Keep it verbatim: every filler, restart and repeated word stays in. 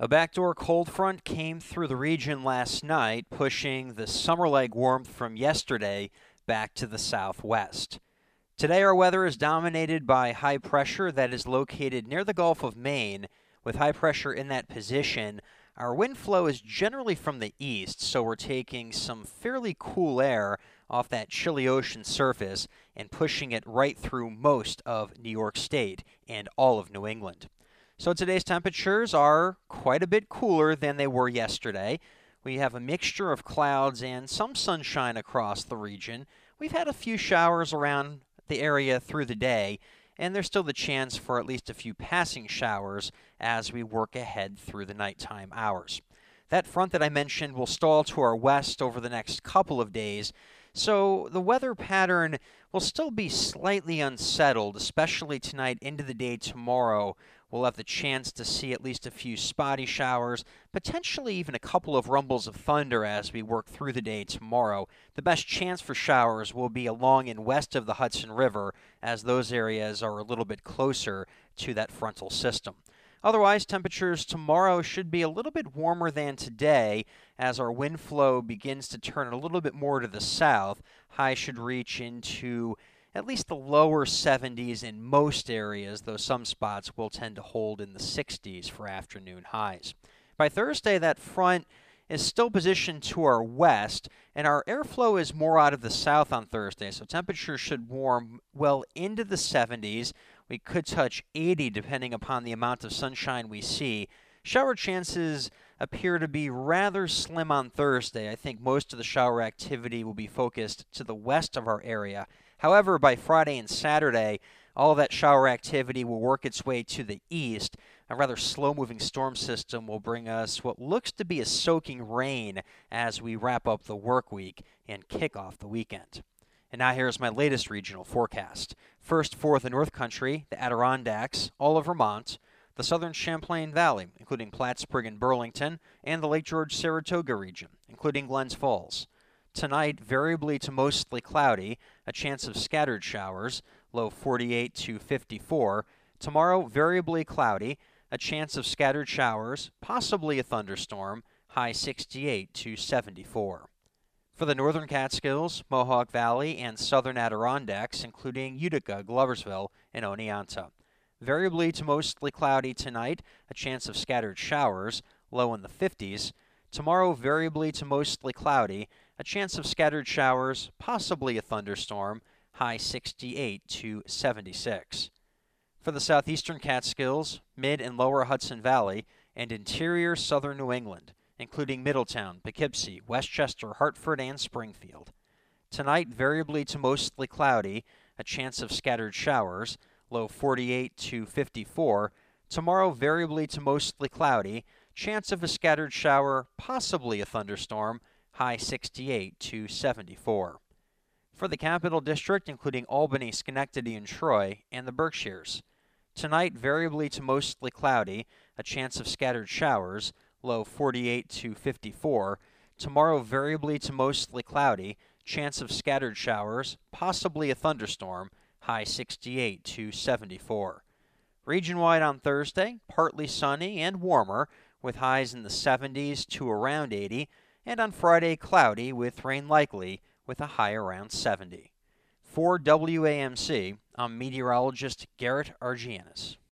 A backdoor cold front came through the region last night, pushing the summer-like warmth from yesterday back to the southwest. Today, our weather is dominated by high pressure that is located near the Gulf of Maine. With high pressure in that position, our wind flow is generally from the east, so we're taking some fairly cool air off that chilly ocean surface and pushing it right through most of New York State and all of New England. So today's temperatures are quite a bit cooler than they were yesterday. We have a mixture of clouds and some sunshine across the region. We've had a few showers around the area through the day, and there's still the chance for at least a few passing showers as we work ahead through the nighttime hours. That front that I mentioned will stall to our west over the next couple of days, so the weather pattern will still be slightly unsettled, especially tonight into the day tomorrow. We'll have the chance to see at least a few spotty showers, potentially even a couple of rumbles of thunder as we work through the day tomorrow. The best chance for showers will be along and west of the Hudson River, as those areas are a little bit closer to that frontal system. Otherwise, temperatures tomorrow should be a little bit warmer than today as our wind flow begins to turn a little bit more to the south. Highs should reach into at least the lower seventies in most areas, though some spots will tend to hold in the sixties for afternoon highs. By Thursday, that front is still positioned to our west, and our airflow is more out of the south on Thursday, so temperatures should warm well into the seventies. We could touch eighty depending upon the amount of sunshine we see. Shower chances appear to be rather slim on Thursday. I think most of the shower activity will be focused to the west of our area. However, by Friday and Saturday, all of that shower activity will work its way to the east. A rather slow-moving storm system will bring us what looks to be a soaking rain as we wrap up the work week and kick off the weekend. And now here's my latest regional forecast. First for the North Country, the Adirondacks, all of Vermont, the southern Champlain Valley, including Plattsburgh and Burlington, and the Lake George-Saratoga region, including Glens Falls. Tonight, variably to mostly cloudy, a chance of scattered showers, low forty-eight to fifty-four. Tomorrow, variably cloudy, a chance of scattered showers, possibly a thunderstorm, high sixty-eight to seventy-four. For the northern Catskills, Mohawk Valley, and southern Adirondacks, including Utica, Gloversville, and Oneonta. Variably to mostly cloudy tonight, a chance of scattered showers, low in the fifties. Tomorrow, variably to mostly cloudy, a chance of scattered showers, possibly a thunderstorm, high sixty-eight to seventy-six. For the southeastern Catskills, mid and lower Hudson Valley, and interior southern New England, including Middletown, Poughkeepsie, Westchester, Hartford, and Springfield. Tonight, variably to mostly cloudy, a chance of scattered showers, low forty-eight to fifty-four. Tomorrow, variably to mostly cloudy, chance of a scattered shower, possibly a thunderstorm, high sixty-eight to seventy-four. For the Capital District, including Albany, Schenectady, and Troy, and the Berkshires. Tonight, variably to mostly cloudy, a chance of scattered showers, low forty-eight to fifty-four. Tomorrow, variably to mostly cloudy, chance of scattered showers, possibly a thunderstorm, high sixty-eight to seventy-four. Region-wide on Thursday, partly sunny and warmer, with highs in the seventies to around eighty, and on Friday, cloudy with rain likely, with a high around seventy. For W A M C, I'm meteorologist Garrett Argianis.